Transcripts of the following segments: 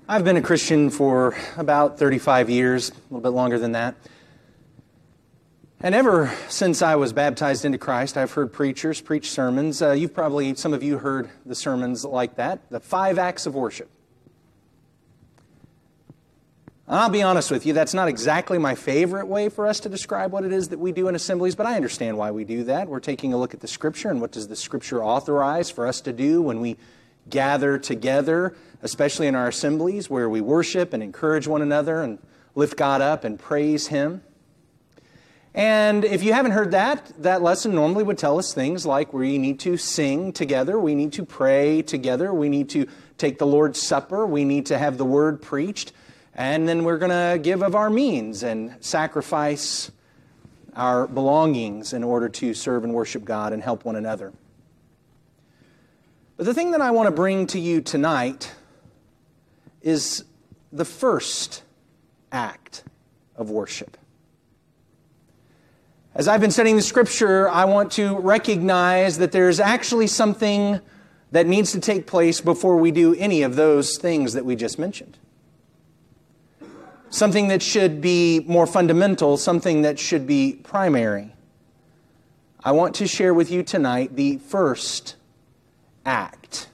I've been a Christian for about 35 years, a little bit longer than that. And ever since I was baptized into Christ, I've heard preachers preach sermons. Some of you heard the sermons like that, the 5 acts of worship. And I'll be honest with you, that's not exactly my favorite way for us to describe what it is that we do in assemblies, but I understand why we do that. We're taking a look at the Scripture and what does the Scripture authorize for us to do when we gather together, especially in our assemblies where we worship and encourage one another and lift God up and praise Him. And if you haven't heard that lesson normally would tell us things like we need to sing together, we need to pray together, we need to take the Lord's Supper, we need to have the Word preached, and then we're going to give of our means and sacrifice our belongings in order to serve and worship God and help one another. But the thing that I want to bring to you tonight is the first act of worship. As I've been studying the Scripture, I want to recognize that there's actually something that needs to take place before we do any of those things that we just mentioned. Something that should be more fundamental, something that should be primary. I want to share with you tonight the first act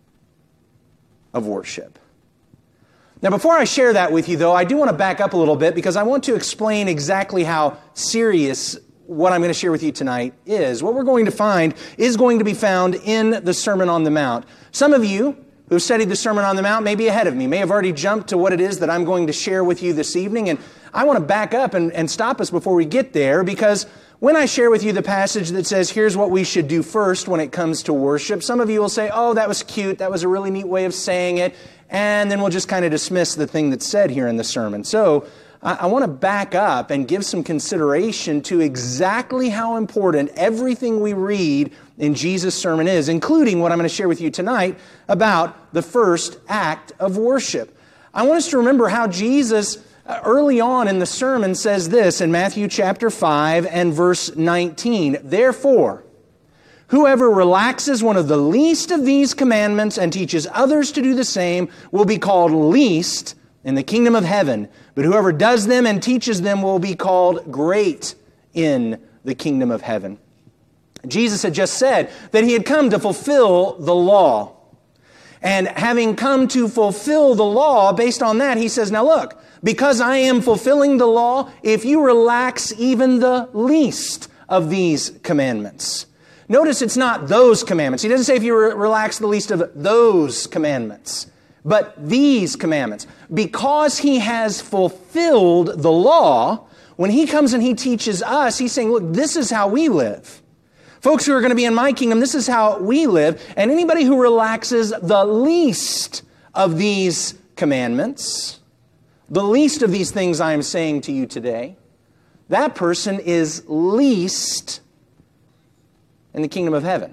of worship. Now, before I share that with you, though, I do want to back up a little bit because I want to explain exactly how serious what I'm going to share with you tonight is. What we're going to find is going to be found in the Sermon on the Mount. Some of you who've studied the Sermon on the Mount may be ahead of me, may have already jumped to what it is that I'm going to share with you this evening, and I want to back up and stop us before we get there, because when I share with you the passage that says, here's what we should do first when it comes to worship, some of you will say, oh, that was cute, that was a really neat way of saying it, and then we'll just kind of dismiss the thing that's said here in the sermon. So I want to back up and give some consideration to exactly how important everything we read in Jesus' sermon is, including what I'm going to share with you tonight about the first act of worship. I want us to remember how Jesus early on in the sermon says this in Matthew chapter 5 and verse 19. Therefore, whoever relaxes one of the least of these commandments and teaches others to do the same will be called least in the kingdom of heaven. But whoever does them and teaches them will be called great in the kingdom of heaven. Jesus had just said that He had come to fulfill the law. And having come to fulfill the law, based on that, He says, now look, because I am fulfilling the law, if you relax even the least of these commandments. Notice it's not those commandments. He doesn't say if you relax the least of those commandments, but these commandments. Because He has fulfilled the law, when He comes and He teaches us, He's saying, look, this is how we live. Folks who are going to be in my kingdom, this is how we live. And anybody who relaxes the least of these commandments, the least of these things I am saying to you today, that person is least in the kingdom of heaven.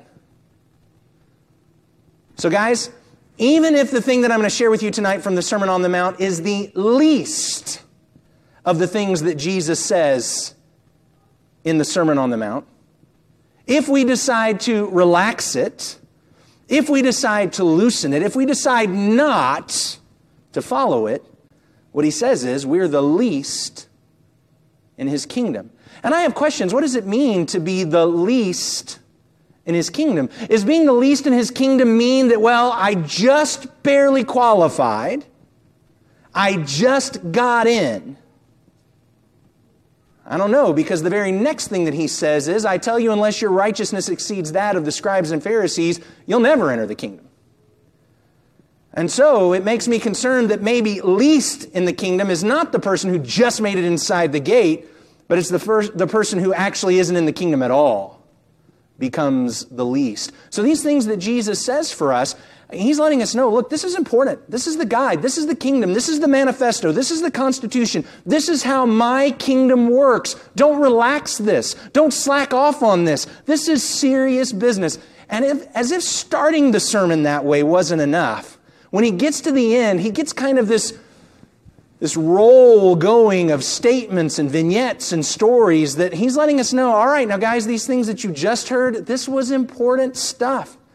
So guys, even if the thing that I'm going to share with you tonight from the Sermon on the Mount is the least of the things that Jesus says in the Sermon on the Mount, if we decide to relax it, if we decide to loosen it, if we decide not to follow it, what He says is we're the least in His kingdom. And I have questions. What does it mean to be the least in His kingdom? Is being the least in His kingdom mean that, well, I just barely qualified, I just got in? I don't know, because the very next thing that He says is, I tell you, unless your righteousness exceeds that of the scribes and Pharisees, you'll never enter the kingdom. And so it makes me concerned that maybe least in the kingdom is not the person who just made it inside the gate, but it's the person who actually isn't in the kingdom at all becomes the least. So these things that Jesus says for us, He's letting us know, look, this is important. This is the guide. This is the kingdom. This is the manifesto. This is the Constitution. This is how my kingdom works. Don't relax this. Don't slack off on this. This is serious business. And as if starting the sermon that way wasn't enough, when He gets to the end, He gets kind of this roll going of statements and vignettes and stories that He's letting us know, all right, now guys, these things that you just heard, this was important stuff.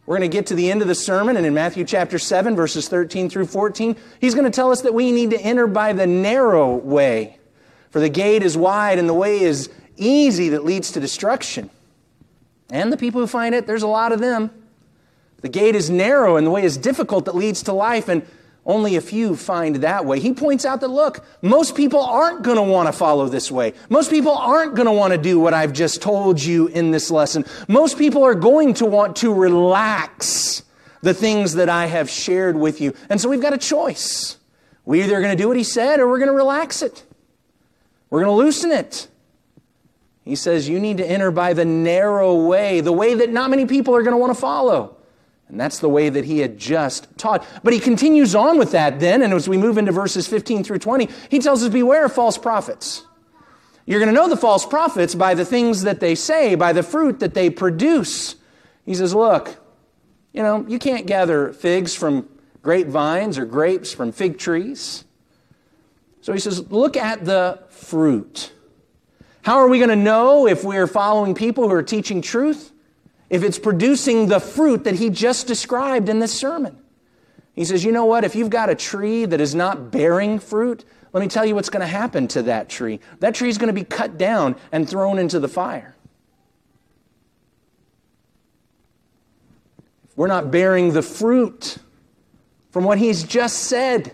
We're going to get to the end of the sermon, and in Matthew chapter 7, verses 13 through 14, he's going to tell us that we need to enter by the narrow way. For the gate is wide and the way is easy that leads to destruction. And the people who find it, there's a lot of them. The gate is narrow and the way is difficult that leads to life, and only a few find that way. He points out that, look, most people aren't going to want to follow this way. Most people aren't going to want to do what I've just told you in this lesson. Most people are going to want to relax the things that I have shared with you. And so we've got a choice. We're either going to do what he said or we're going to relax it. We're going to loosen it. He says you need to enter by the narrow way, the way that not many people are going to want to follow. And that's the way that he had just taught. But he continues on with that then, and as we move into verses 15 through 20, he tells us, beware of false prophets. You're going to know the false prophets by the things that they say, by the fruit that they produce. He says, look, you can't gather figs from grapevines or grapes from fig trees. So he says, look at the fruit. How are we going to know if we're following people who are teaching truth? If it's producing the fruit that he just described in this sermon. He says, you know what? If you've got a tree that is not bearing fruit, let me tell you what's going to happen to that tree. That tree is going to be cut down and thrown into the fire. If we're not bearing the fruit from what he's just said,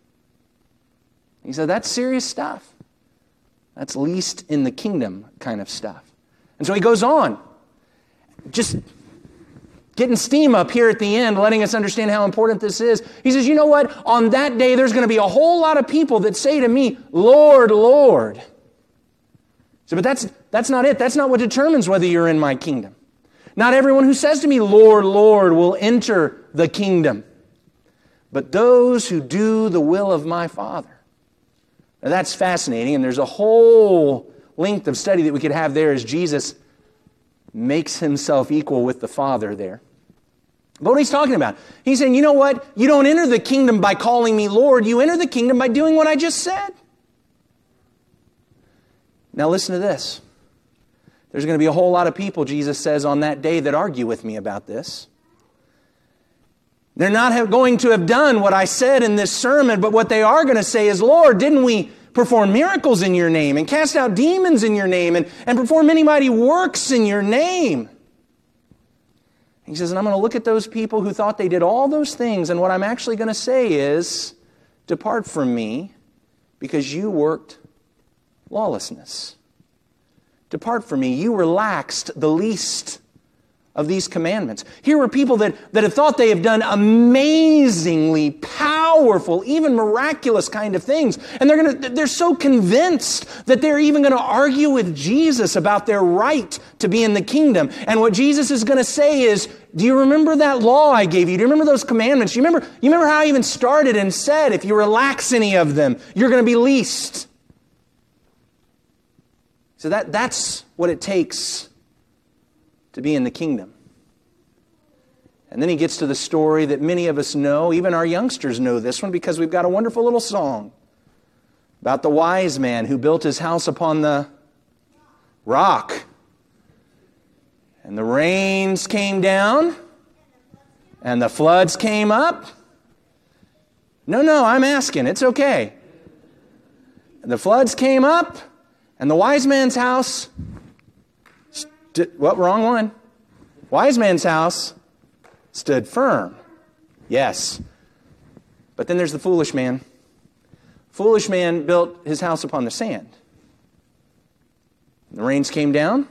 he said, that's serious stuff. That's least in the kingdom kind of stuff. And so he goes on, just getting steam up here at the end, letting us understand how important this is. He says, you know what? On that day, there's going to be a whole lot of people that say to me, Lord, Lord. So, but that's not it. That's not what determines whether you're in my kingdom. Not everyone who says to me, Lord, Lord, will enter the kingdom, but those who do the will of my Father. Now, that's fascinating, and there's a whole length of study that we could have there as Jesus makes himself equal with the Father there. But what he's talking about, he's saying, you know what? You don't enter the kingdom by calling me Lord. You enter the kingdom by doing what I just said. Now listen to this. There's going to be a whole lot of people, Jesus says, on that day that argue with me about this. They're not going to have done what I said in this sermon, but what they are going to say is, Lord, didn't we perform miracles in your name and cast out demons in your name and perform many mighty works in your name? He says, and I'm going to look at those people who thought they did all those things, and what I'm actually going to say is, depart from me because you worked lawlessness. Depart from me. You relaxed the least of these commandments. Here were people that have thought they have done amazingly powerful, even miraculous kind of things. And they're so convinced that they're even going to argue with Jesus about their right to be in the kingdom. And what Jesus is going to say is, do you remember that law I gave you? Do you remember those commandments? You remember how I even started and said, if you relax any of them, you're going to be least. So that's what it takes to be in the kingdom. And then he gets to the story that many of us know. Even our youngsters know this one because we've got a wonderful little song about the wise man who built his house upon the rock. And the rains came down and the floods came up. No, I'm asking. It's okay. And the floods came up and the wise man's house... wrong one. Wise man's house stood firm. Yes. But then there's the foolish man. Foolish man built his house upon the sand. The rains came down.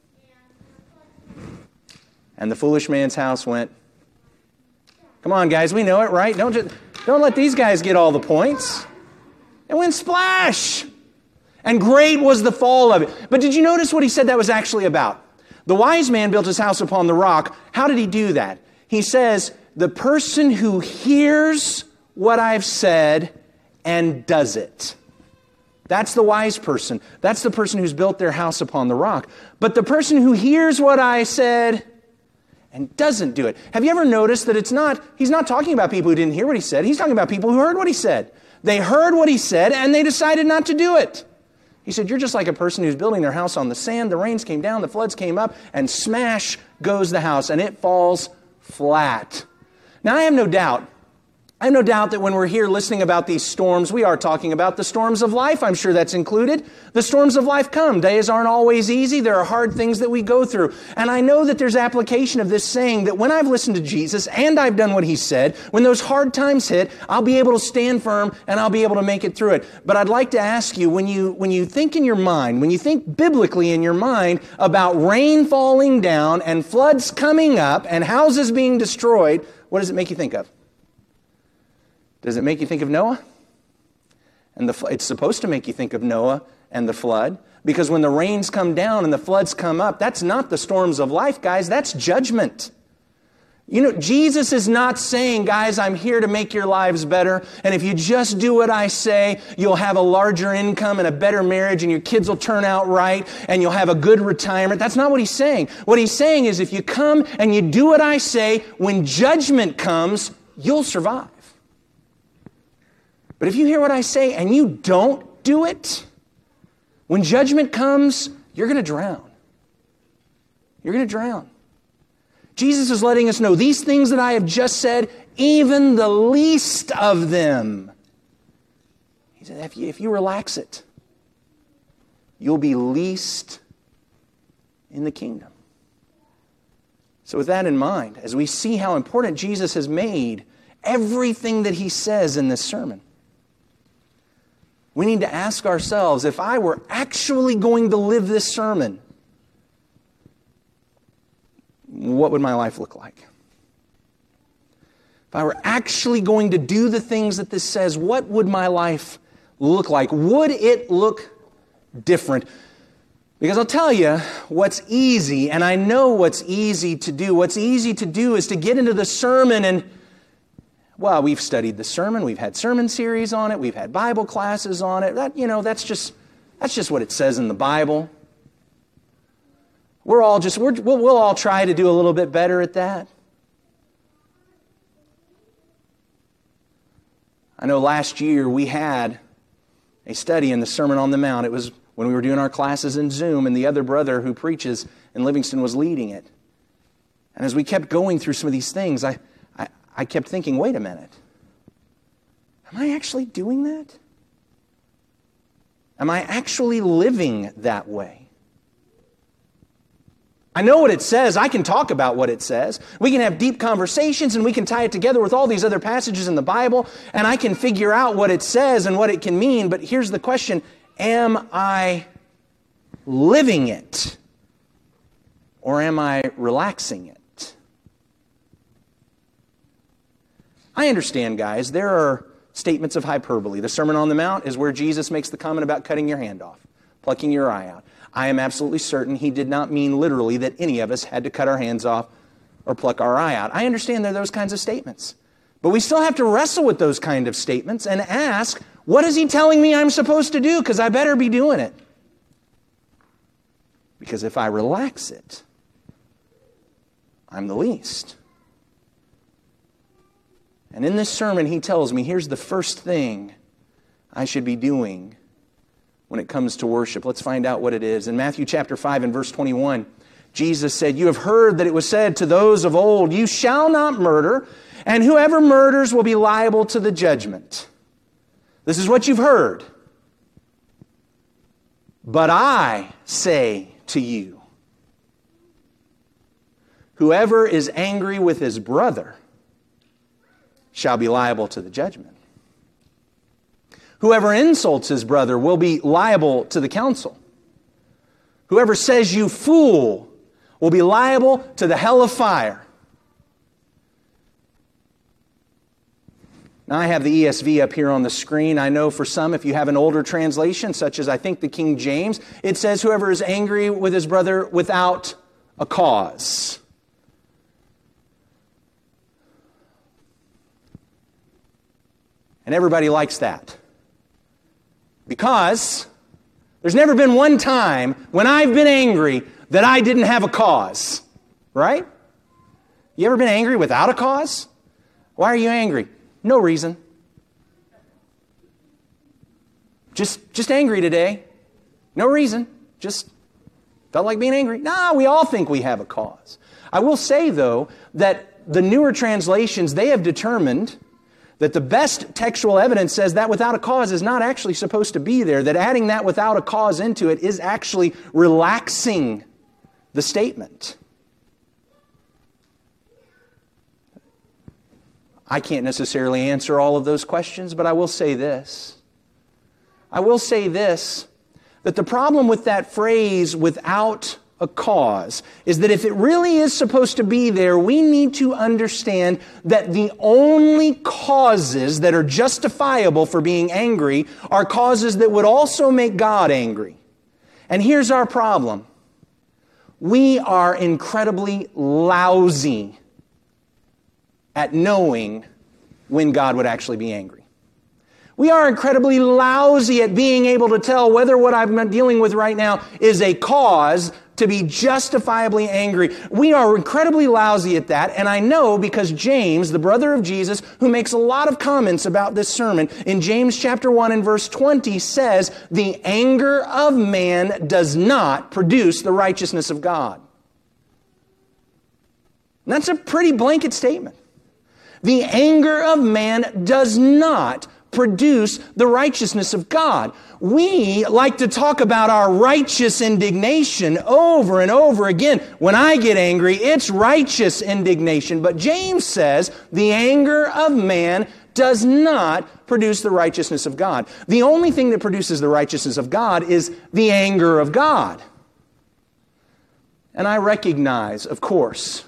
And the foolish man's house went. Come on, guys, we know it, right? Don't let these guys get all the points. It went splash. And great was the fall of it. But did you notice what he said that was actually about? The wise man built his house upon the rock. How did he do that? He says, the person who hears what I've said and does it. That's the wise person. That's the person who's built their house upon the rock. But the person who hears what I said and doesn't do it. Have you ever noticed that he's not talking about people who didn't hear what he said. He's talking about people who heard what he said. They heard what he said and they decided not to do it. He said, you're just like a person who's building their house on the sand. The rains came down, the floods came up, and smash goes the house, and it falls flat. Now, I have no doubt that when we're here listening about these storms, we are talking about the storms of life. I'm sure that's included. The storms of life come. Days aren't always easy. There are hard things that we go through. And I know that there's application of this saying that when I've listened to Jesus and I've done what He said, when those hard times hit, I'll be able to stand firm and I'll be able to make it through it. But I'd like to ask you, when you think in your mind, when you think biblically in your mind about rain falling down and floods coming up and houses being destroyed, what does it make you think of? Does it make you think of Noah? And it's supposed to make you think of Noah and the flood, because when the rains come down and the floods come up, that's not the storms of life, guys. That's judgment. You know, Jesus is not saying, guys, I'm here to make your lives better, and if you just do what I say, you'll have a larger income and a better marriage, and your kids will turn out right, and you'll have a good retirement. That's not what He's saying. What He's saying is, if you come and you do what I say, when judgment comes, you'll survive. But if you hear what I say and you don't do it, when judgment comes, you're going to drown. You're going to drown. Jesus is letting us know these things that I have just said, even the least of them. He said, if you relax it, you'll be least in the kingdom. So with that in mind, as we see how important Jesus has made everything that He says in this sermon, we need to ask ourselves, if I were actually going to live this sermon, what would my life look like? If I were actually going to do the things that this says, what would my life look like? Would it look different? Because I'll tell you what's easy, and I know what's easy to do. What's easy to do is to get into the sermon and, well, we've studied the sermon. We've had sermon series on it. We've had Bible classes on it. That's just what it says in the Bible. We'll all try to do a little bit better at that. I know last year we had a study in the Sermon on the Mount. It was when we were doing our classes in Zoom, and the other brother who preaches in Livingston was leading it. And as we kept going through some of these things, I kept thinking, wait a minute. Am I actually doing that? Am I actually living that way? I know what it says. I can talk about what it says. We can have deep conversations and we can tie it together with all these other passages in the Bible, and I can figure out what it says and what it can mean. But here's the question. Am I living it? Or am I relaxing it? I understand, guys, there are statements of hyperbole. The Sermon on the Mount is where Jesus makes the comment about cutting your hand off, plucking your eye out. I am absolutely certain He did not mean literally that any of us had to cut our hands off or pluck our eye out. I understand there are those kinds of statements. But we still have to wrestle with those kind of statements and ask, what is He telling me I'm supposed to do? Because I better be doing it. Because if I relax it, I'm the least. And in this sermon, He tells me, here's the first thing I should be doing when it comes to worship. Let's find out what it is. In Matthew chapter 5 and verse 21, Jesus said, "You have heard that it was said to those of old, 'You shall not murder, and whoever murders will be liable to the judgment.' This is what you've heard. But I say to you, whoever is angry with his brother shall be liable to the judgment. Whoever insults his brother will be liable to the council. Whoever says you fool will be liable to the hell of fire." Now I have the ESV up here on the screen. I know for some, if you have an older translation, such as I think the King James, it says whoever is angry with his brother without a cause. And everybody likes that. Because there's never been one time when I've been angry that I didn't have a cause. Right? You ever been angry without a cause? Why are you angry? No reason. Just angry today. No reason. Just felt like being angry. No, we all think we have a cause. I will say, though, that the newer translations, they have determined that the best textual evidence says that without a cause is not actually supposed to be there, that adding that without a cause into it is actually relaxing the statement. I can't necessarily answer all of those questions, but I will say this. That the problem with that phrase, without a cause, is that if it really is supposed to be there, we need to understand that the only causes that are justifiable for being angry are causes that would also make God angry. And here's our problem. We are incredibly lousy at knowing when God would actually be angry. We are incredibly lousy at being able to tell whether what I'm dealing with right now is a cause to be justifiably angry. We are incredibly lousy at that, and I know because James, the brother of Jesus, who makes a lot of comments about this sermon, in James chapter 1 and verse 20 says, the anger of man does not produce the righteousness of God. And that's a pretty blanket statement. The anger of man does not produce the righteousness of God. We like to talk about our righteous indignation over and over again. When I get angry, it's righteous indignation. But James says the anger of man does not produce the righteousness of God. The only thing that produces the righteousness of God is the anger of God. And I recognize, of course,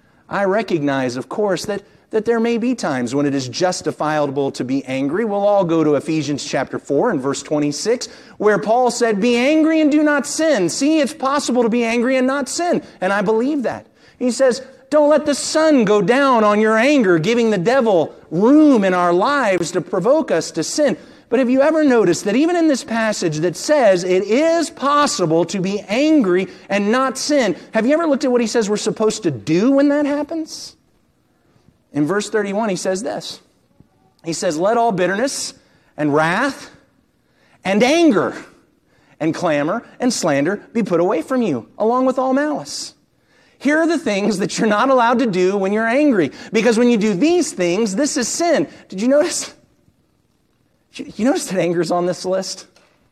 that there may be times when it is justifiable to be angry. We'll all go to Ephesians chapter 4 and verse 26, where Paul said, be angry and do not sin. See, it's possible to be angry and not sin. And I believe that. He says, don't let the sun go down on your anger, giving the devil room in our lives to provoke us to sin. But have you ever noticed that even in this passage that says it is possible to be angry and not sin, have you ever looked at what he says we're supposed to do when that happens? In verse 31, he says this. He says, let all bitterness and wrath and anger and clamor and slander be put away from you, along with all malice. Here are the things that you're not allowed to do when you're angry. Because when you do these things, this is sin. Did you notice? You notice that anger's on this list?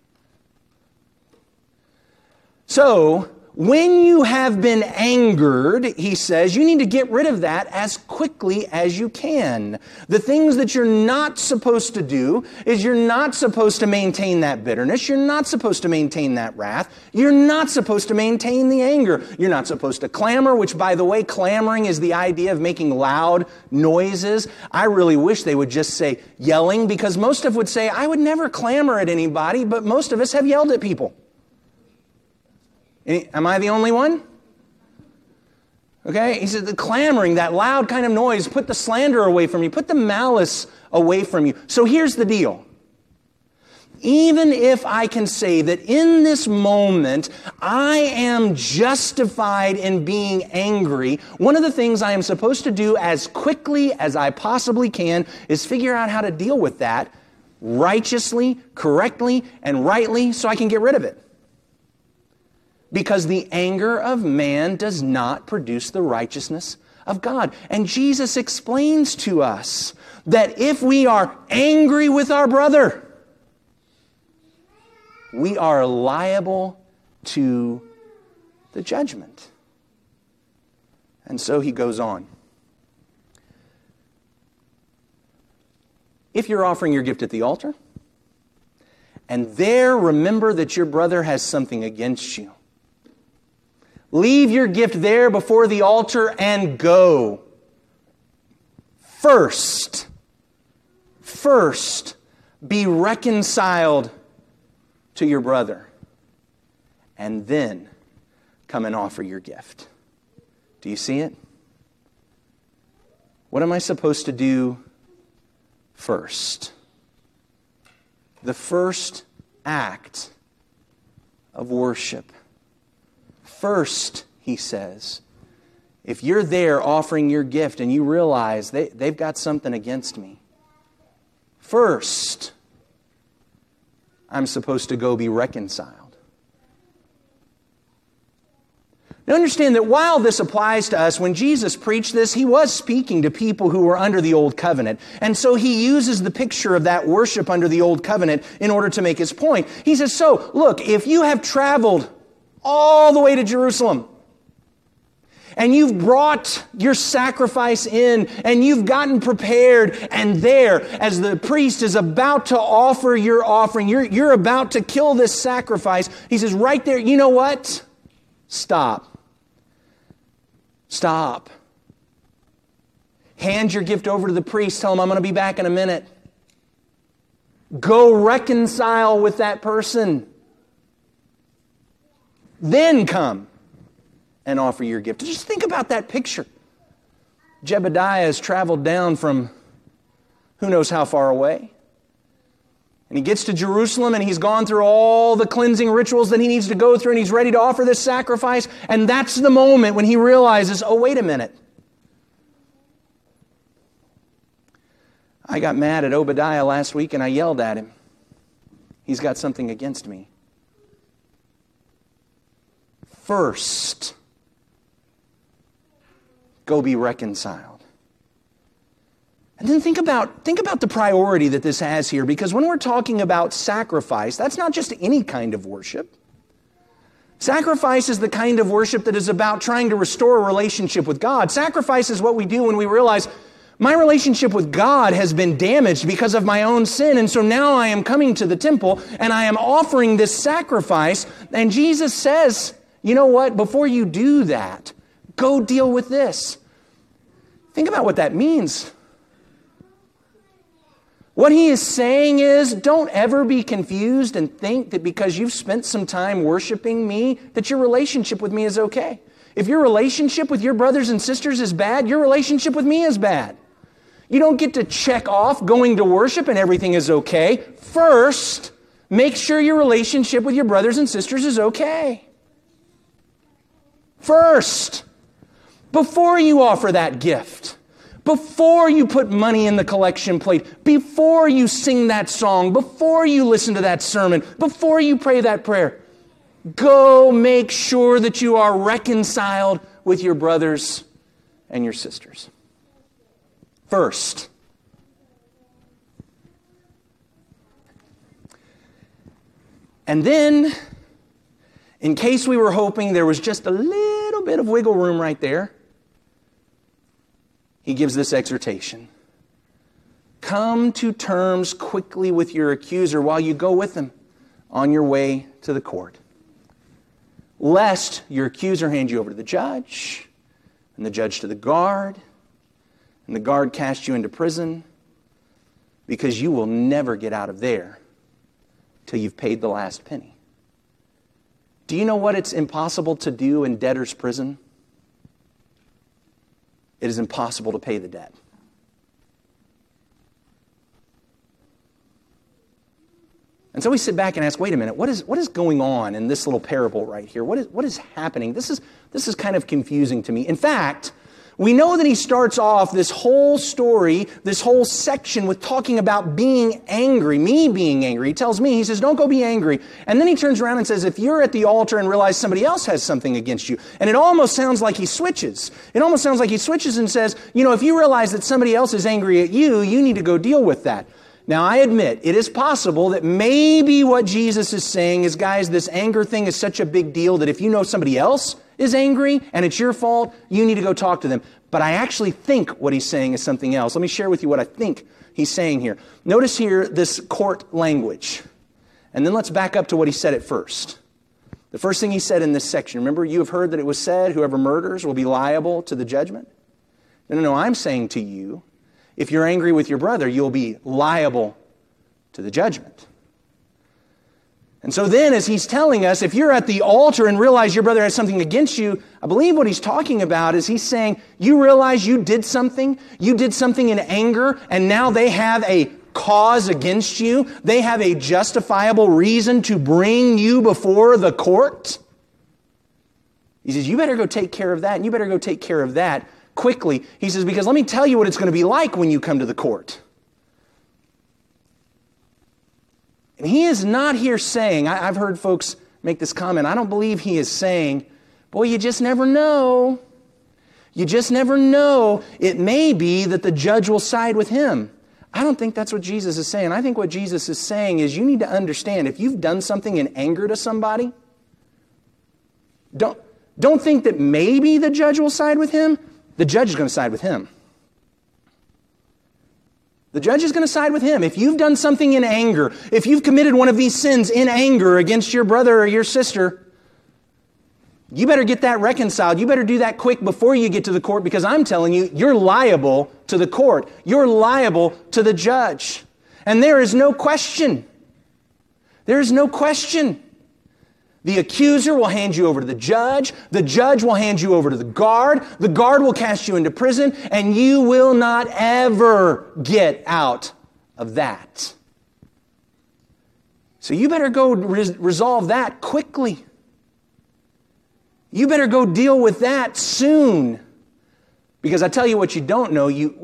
So, when you have been angered, he says, you need to get rid of that as quickly as you can. The things that you're not supposed to do is you're not supposed to maintain that bitterness. You're not supposed to maintain that wrath. You're not supposed to maintain the anger. You're not supposed to clamor, which, by the way, clamoring is the idea of making loud noises. I really wish they would just say yelling, because most of us would say, I would never clamor at anybody, but most of us have yelled at people. Am I the only one? Okay, he said the clamoring, that loud kind of noise, put the slander away from you, put the malice away from you. So here's the deal. Even if I can say that in this moment I am justified in being angry, one of the things I am supposed to do as quickly as I possibly can is figure out how to deal with that righteously, correctly, and rightly so I can get rid of it. Because the anger of man does not produce the righteousness of God. And Jesus explains to us that if we are angry with our brother, we are liable to the judgment. And so he goes on. If you're offering your gift at the altar, and there remember that your brother has something against you, leave your gift there before the altar and go. First, be reconciled to your brother, and then come and offer your gift. Do you see it? What am I supposed to do first? The first act of worship. First, he says, if you're there offering your gift and you realize they've got something against me, first, I'm supposed to go be reconciled. Now understand that while this applies to us, when Jesus preached this, he was speaking to people who were under the old covenant. And so he uses the picture of that worship under the old covenant in order to make his point. He says, so, look, if you have traveled all the way to Jerusalem, and you've brought your sacrifice in, and you've gotten prepared, and there, as the priest is about to offer your offering, you're about to kill this sacrifice, he says right there, you know what? Stop. Stop. Hand your gift over to the priest. Tell him, I'm going to be back in a minute. Go reconcile with that person. Then come and offer your gift. Just think about that picture. Jebediah has traveled down from who knows how far away. And he gets to Jerusalem and he's gone through all the cleansing rituals that he needs to go through and he's ready to offer this sacrifice. And that's the moment when he realizes, oh, wait a minute. I got mad at Obadiah last week and I yelled at him. He's got something against me. First, go be reconciled. And then think about the priority that this has here, because when we're talking about sacrifice, that's not just any kind of worship. Sacrifice is the kind of worship that is about trying to restore a relationship with God. Sacrifice is what we do when we realize my relationship with God has been damaged because of my own sin, and so now I am coming to the temple and I am offering this sacrifice, and Jesus says, you know what, before you do that, go deal with this. Think about what that means. What he is saying is, don't ever be confused and think that because you've spent some time worshiping me, that your relationship with me is okay. If your relationship with your brothers and sisters is bad, your relationship with me is bad. You don't get to check off going to worship and everything is okay. First, make sure your relationship with your brothers and sisters is okay. First, before you offer that gift, before you put money in the collection plate, before you sing that song, before you listen to that sermon, before you pray that prayer, go make sure that you are reconciled with your brothers and your sisters. First. And then, in case we were hoping there was just a little bit of wiggle room right there, he gives this exhortation. Come to terms quickly with your accuser while you go with him on your way to the court, lest your accuser hand you over to the judge, and the judge to the guard, and the guard cast you into prison, because you will never get out of there till you've paid the last penny. Do you know what it's impossible to do in debtor's prison? It is impossible to pay the debt. And so we sit back and ask, wait a minute, what is going on in this little parable right here? What is happening? This is kind of confusing to me. In fact, we know that he starts off this whole story, this whole section with talking about being angry, me being angry. He tells me, he says, don't go be angry. And then he turns around and says, if you're at the altar and realize somebody else has something against you. And it almost sounds like he switches. It almost sounds like he switches and says, if you realize that somebody else is angry at you, you need to go deal with that. Now, I admit, it is possible that maybe what Jesus is saying is, guys, this anger thing is such a big deal that if you know somebody else is angry and it's your fault, you need to go talk to them. But I actually think what he's saying is something else. Let me share with you what I think he's saying here. Notice here this court language. And then let's back up to what he said at first. The first thing he said in this section, remember, you have heard that it was said, whoever murders will be liable to the judgment. No, I'm saying to you, if you're angry with your brother, you'll be liable to the judgment. And so then, as he's telling us, if you're at the altar and realize your brother has something against you, I believe what he's talking about is he's saying, you realize you did something in anger, and now they have a cause against you. They have a justifiable reason to bring you before the court. He says, you better go take care of that, and you better go take care of that quickly. He says, because let me tell you what it's going to be like when you come to the court. And he is not here saying, I've heard folks make this comment, I don't believe he is saying, Boy, you just never know. You just never know. It may be that the judge will side with him. I don't think that's what Jesus is saying. I think what Jesus is saying is you need to understand if you've done something in anger to somebody, don't think that maybe the judge will side with him. The judge is going to side with him. The judge is going to side with him. If you've done something in anger, if you've committed one of these sins in anger against your brother or your sister, you better get that reconciled. You better do that quick before you get to the court, because I'm telling you, you're liable to the court. You're liable to the judge. And there is no question. There is no question. The accuser will hand you over to the judge will hand you over to the guard will cast you into prison, and you will not ever get out of that. So you better go resolve that quickly. You better go deal with that soon. Because I tell you what you don't know, you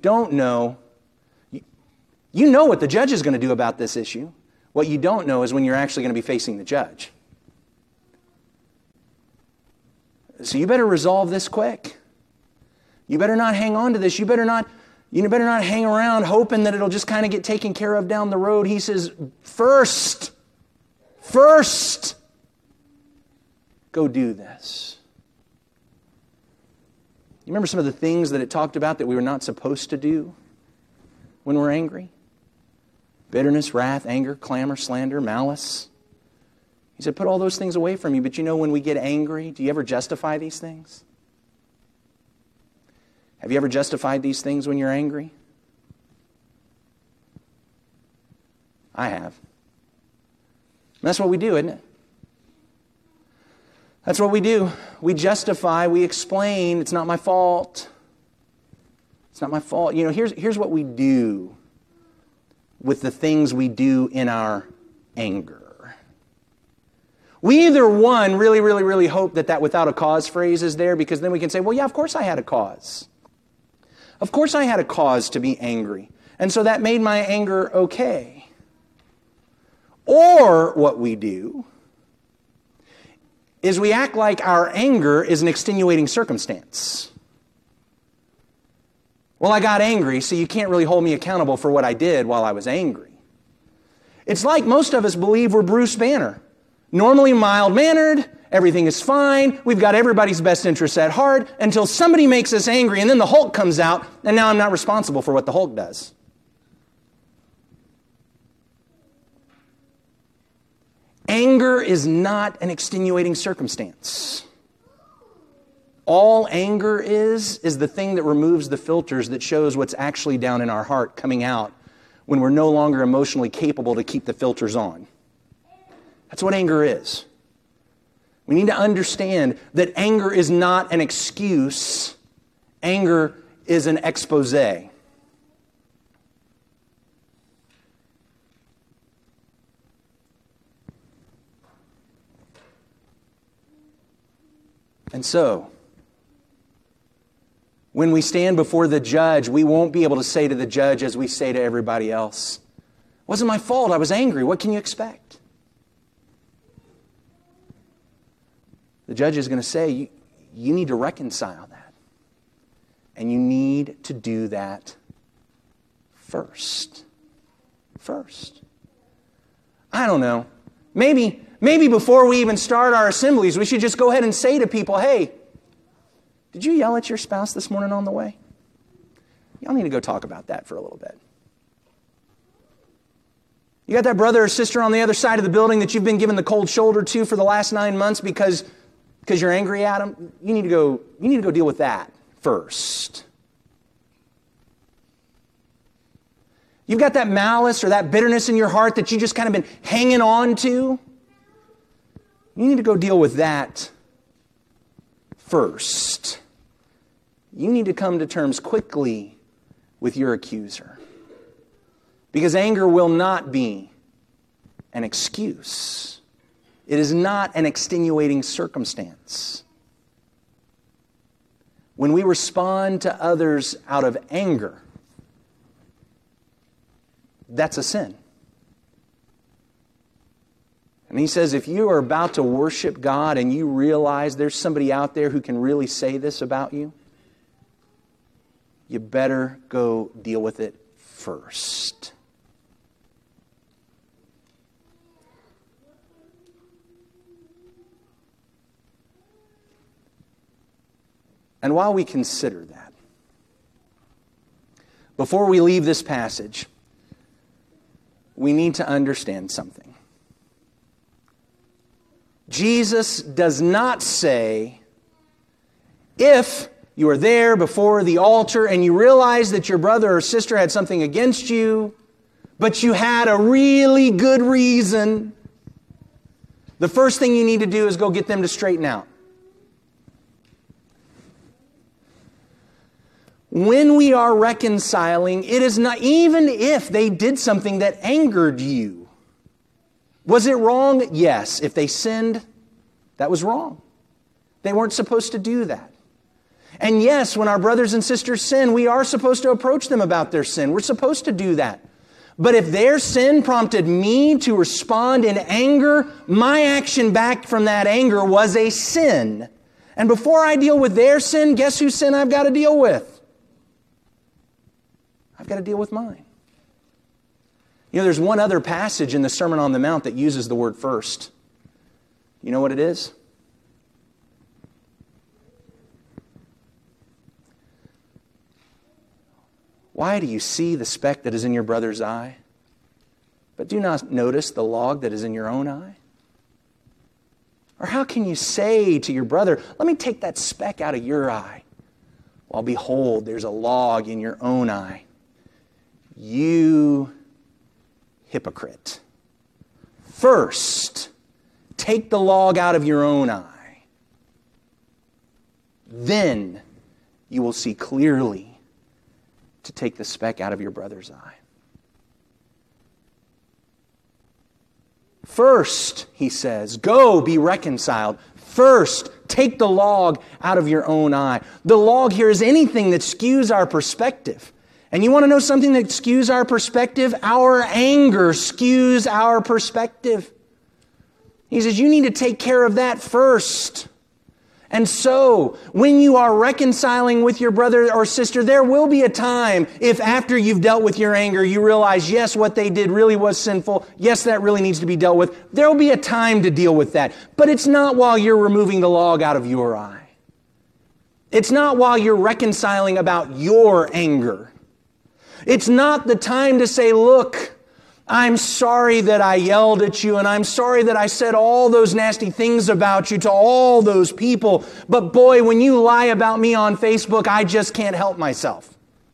know what the judge is going to do about this issue. What you don't know is when you're actually going to be facing the judge. So you better resolve this quick. You better not hang on to this. You better not hang around hoping that it'll just kind of get taken care of down the road. He says, first, go do this. You remember some of the things that it talked about that we were not supposed to do when we're angry? Bitterness, wrath, anger, clamor, slander, malice. He said, put all those things away from you. But you know, when we get angry, do you ever justify these things? Have you ever justified these things when you're angry? I have. And that's what we do, isn't it? That's what we do. We justify, we explain, it's not my fault. It's not my fault. You know, here's what we do with the things we do in our anger. We either, one, really hope that without a cause phrase is there, because then we can say, well, yeah, of course I had a cause. Of course I had a cause to be angry. And so that made my anger okay. Or what we do is we act like our anger is an extenuating circumstance. Well, I got angry, so you can't really hold me accountable for what I did while I was angry. It's like most of us believe we're Bruce Banner. Normally mild-mannered, everything is fine, we've got everybody's best interests at heart, until somebody makes us angry, and then the Hulk comes out, and now I'm not responsible for what the Hulk does. Anger is not an extenuating circumstance. All anger is the thing that removes the filters that shows what's actually down in our heart coming out when we're no longer emotionally capable to keep the filters on. That's what anger is. We need to understand that anger is not an excuse. Anger is an expose. And so, when we stand before the judge, we won't be able to say to the judge as we say to everybody else, "It wasn't my fault, I was angry. What can you expect?" The judge is going to say, you need to reconcile that. And you need to do that first. First. I don't know. Maybe before we even start our assemblies, we should just go ahead and say to people, hey, did you yell at your spouse this morning on the way? Y'all need to go talk about that for a little bit. You got that brother or sister on the other side of the building that you've been giving the cold shoulder to for the last 9 months because you're angry at them? You need to go deal with that first. You've got that malice or that bitterness in your heart that you just kind of been hanging on to. You need to go deal with that first. You need to come to terms quickly with your accuser. Because anger will not be an excuse. It is not an extenuating circumstance. When we respond to others out of anger, that's a sin. And And he says, if you are about to worship God and you realize there's somebody out there who can really say this about you, you better go deal with it first. And while we consider that, before we leave this passage, we need to understand something. Jesus does not say, if you are there before the altar and you realize that your brother or sister had something against you, but you had a really good reason, the first thing you need to do is go get them to straighten out. When we are reconciling, it is not, even if they did something that angered you. Was it wrong? Yes. If they sinned, that was wrong. They weren't supposed to do that. And yes, when our brothers and sisters sin, we are supposed to approach them about their sin. We're supposed to do that. But if their sin prompted me to respond in anger, my action back from that anger was a sin. And before I deal with their sin, guess whose sin I've got to deal with? I've got to deal with mine. You know, there's one other passage in the Sermon on the Mount that uses the word first. You know what it is? Why do you see the speck that is in your brother's eye, but do not notice the log that is in your own eye? Or how can you say to your brother, let me take that speck out of your eye, while behold, there's a log in your own eye? You hypocrite. First, take the log out of your own eye. Then you will see clearly to take the speck out of your brother's eye. First, he says, go be reconciled. First, take the log out of your own eye. The log here is anything that skews our perspective. And you want to know something that skews our perspective? Our anger skews our perspective. He says, you need to take care of that first. And so, when you are reconciling with your brother or sister, there will be a time, if after you've dealt with your anger, you realize, yes, what they did really was sinful. Yes, that really needs to be dealt with. There will be a time to deal with that. But it's not while you're removing the log out of your eye. It's not while you're reconciling about your anger. It's not the time to say, look, I'm sorry that I yelled at you, and I'm sorry that I said all those nasty things about you to all those people. But boy, when you lie about me on Facebook, I just can't help myself.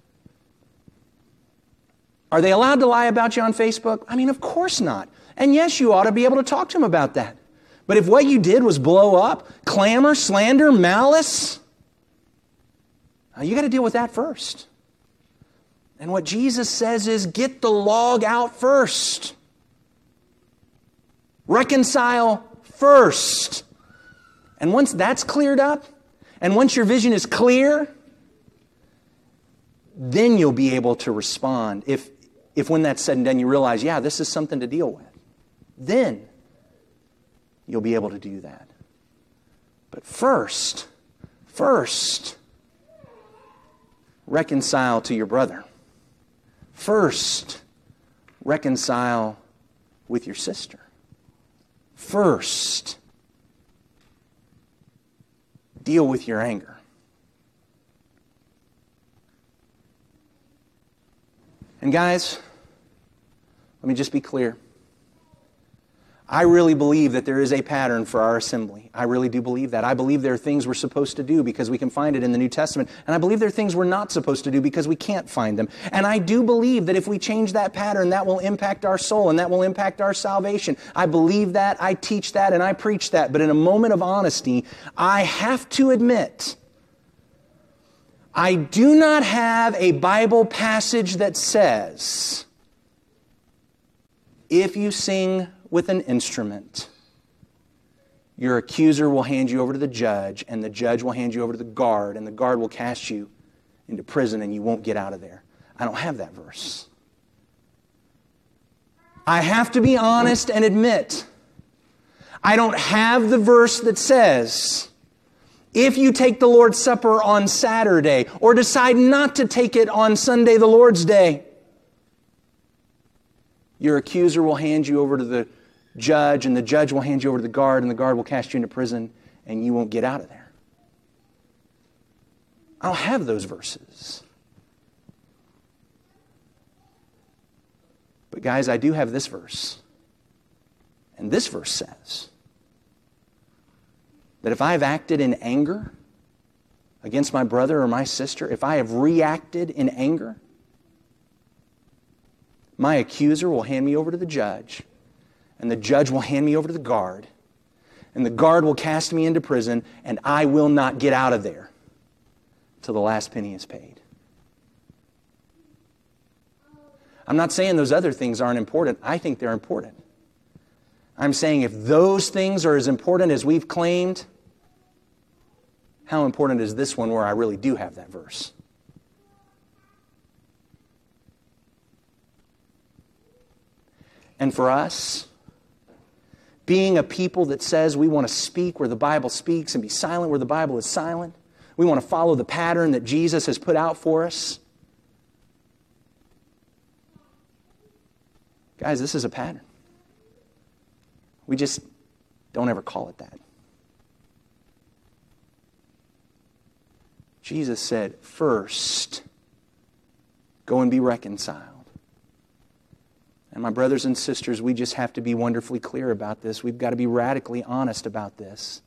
Are they allowed to lie about you on Facebook? I mean, of course not. And yes, you ought to be able to talk to them about that. But if what you did was blow up, clamor, slander, malice, you got to deal with that first. And what Jesus says is, get the log out first. Reconcile first. And once that's cleared up, and once your vision is clear, then you'll be able to respond. If when that's said and done, you realize, yeah, this is something to deal with. Then you'll be able to do that. But first, reconcile to your brother. First, reconcile with your sister. First, deal with your anger. And guys, let me just be clear. I really believe that there is a pattern for our assembly. I really do believe that. I believe there are things we're supposed to do because we can find it in the New Testament. And I believe there are things we're not supposed to do because we can't find them. And I do believe that if we change that pattern, that will impact our soul and that will impact our salvation. I believe that, I teach that, and I preach that. But in a moment of honesty, I have to admit, I do not have a Bible passage that says, if you sing with an instrument, your accuser will hand you over to the judge, and the judge will hand you over to the guard, and the guard will cast you into prison, and you won't get out of there. I don't have that verse. I have to be honest and admit I don't have the verse that says, if you take the Lord's Supper on Saturday or decide not to take it on Sunday, the Lord's Day, your accuser will hand you over to the judge, and the judge will hand you over to the guard, and the guard will cast you into prison, and you won't get out of there. I don't have those verses. But guys, I do have this verse. And this verse says that if I have acted in anger against my brother or my sister, if I have reacted in anger, my accuser will hand me over to the judge, and the judge will hand me over to the guard, and the guard will cast me into prison, and I will not get out of there till the last penny is paid. I'm not saying those other things aren't important. I think they're important. I'm saying if those things are as important as we've claimed, how important is this one where I really do have that verse? And for us, being a people that says we want to speak where the Bible speaks and be silent where the Bible is silent, we want to follow the pattern that Jesus has put out for us. Guys, this is a pattern. We just don't ever call it that. Jesus said, first, go and be reconciled. And my brothers and sisters, we just have to be wonderfully clear about this. We've got to be radically honest about this.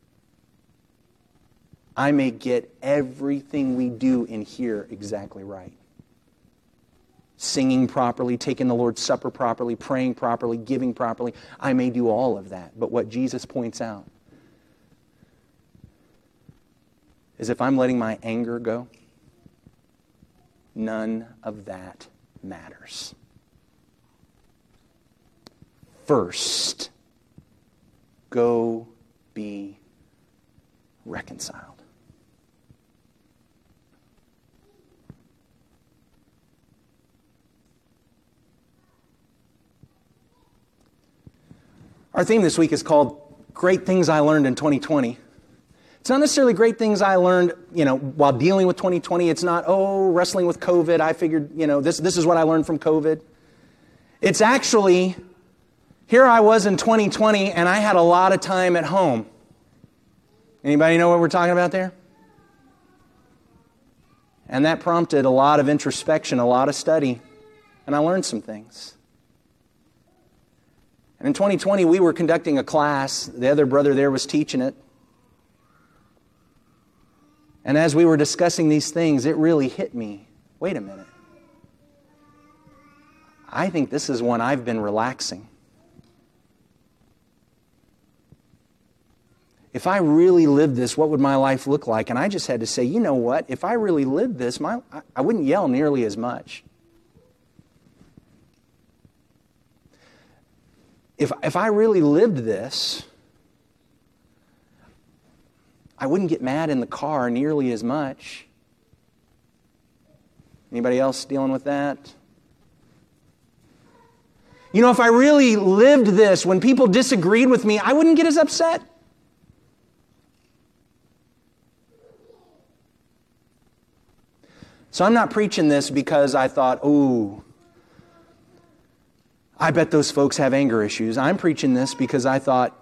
I may get everything we do in here exactly right. Singing properly, taking the Lord's Supper properly, praying properly, giving properly. I may do all of that. But what Jesus points out is if I'm letting my anger go, none of that matters. First, go be reconciled. Our theme this week is called Great Things I Learned in 2020. It's not necessarily great things I learned, while dealing with 2020. It's not, wrestling with COVID. I figured, this is what I learned from COVID. It's actually, here I was in 2020 and I had a lot of time at home. Anybody know what we're talking about there? And that prompted a lot of introspection, a lot of study, and I learned some things. And in 2020, we were conducting a class. The other brother there was teaching it. And as we were discussing these things, it really hit me. Wait a minute. I think this is when I've been relaxing. If I really lived this, what would my life look like? And I just had to say, you know what? If I really lived this, I wouldn't yell nearly as much. If I really lived this, I wouldn't get mad in the car nearly as much. Anybody else dealing with that? If I really lived this, when people disagreed with me, I wouldn't get as upset. So I'm not preaching this because I thought, I bet those folks have anger issues. I'm preaching this because I thought,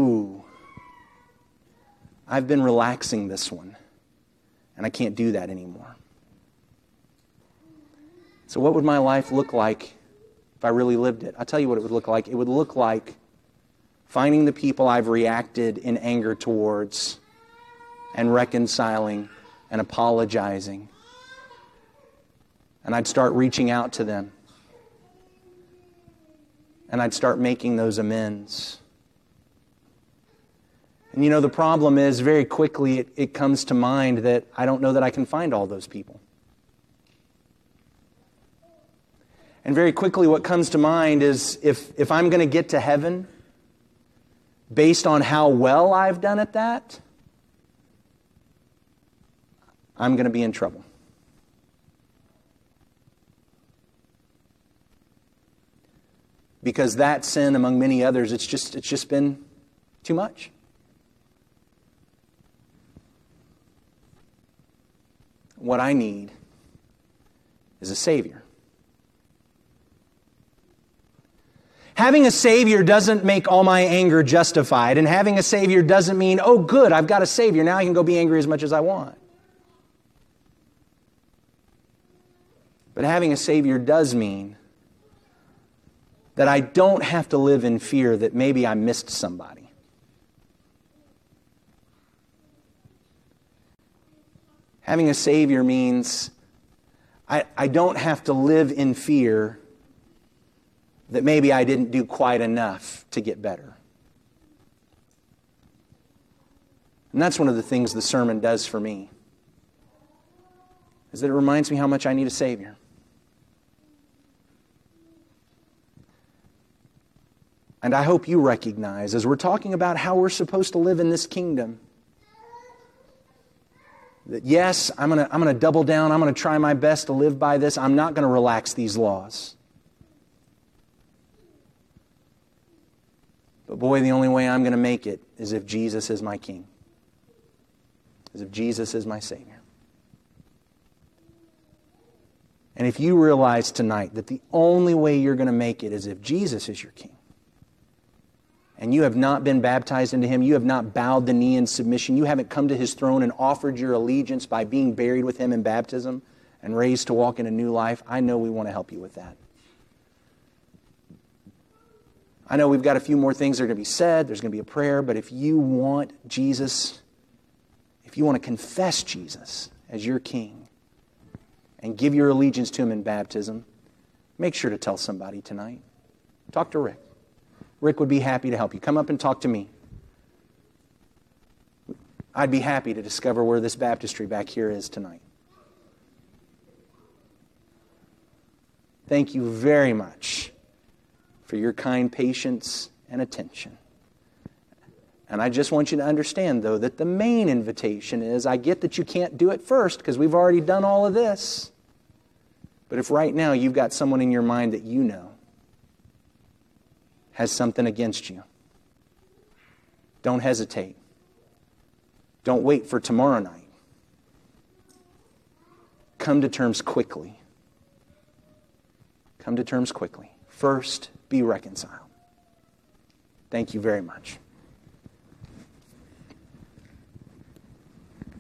I've been relaxing this one, and I can't do that anymore. So what would my life look like if I really lived it? I'll tell you what it would look like. It would look like finding the people I've reacted in anger towards and reconciling and apologizing. And I'd start reaching out to them. And I'd start making those amends. And the problem is, very quickly it comes to mind that I don't know that I can find all those people. And very quickly what comes to mind is, if I'm going to get to heaven based on how well I've done at that, I'm going to be in trouble. Because that sin, among many others, it's just been Too much? What I need is a Savior. Having a Savior doesn't make all my anger justified, and having a Savior doesn't mean, oh good, I've got a Savior, now I can go be angry as much as I want. But having a Savior does mean that I don't have to live in fear that maybe I missed somebody. Having a Savior means I don't have to live in fear that maybe I didn't do quite enough to get better. And that's one of the things the sermon does for me, is that it reminds me how much I need a Savior. And I hope you recognize, as we're talking about how we're supposed to live in this kingdom, that yes, I'm going to double down, I'm going to try my best to live by this, I'm not going to relax these laws. But boy, the only way I'm going to make it is if Jesus is my King. Is if Jesus is my Savior. And if you realize tonight that the only way you're going to make it is if Jesus is your King, and you have not been baptized into Him, you have not bowed the knee in submission, you haven't come to His throne and offered your allegiance by being buried with Him in baptism and raised to walk in a new life, I know we want to help you with that. I know we've got a few more things that are going to be said. There's going to be a prayer. But if you want Jesus, if you want to confess Jesus as your King and give your allegiance to Him in baptism, make sure to tell somebody tonight. Talk to Rick. Rick would be happy to help you. Come up and talk to me. I'd be happy to discover where this baptistry back here is tonight. Thank you very much for your kind patience and attention. And I just want you to understand, though, that the main invitation is, I get that you can't do it first because we've already done all of this. But if right now you've got someone in your mind that you know has something against you, don't hesitate. Don't wait for tomorrow night. Come to terms quickly. Come to terms quickly. First, be reconciled. Thank you very much.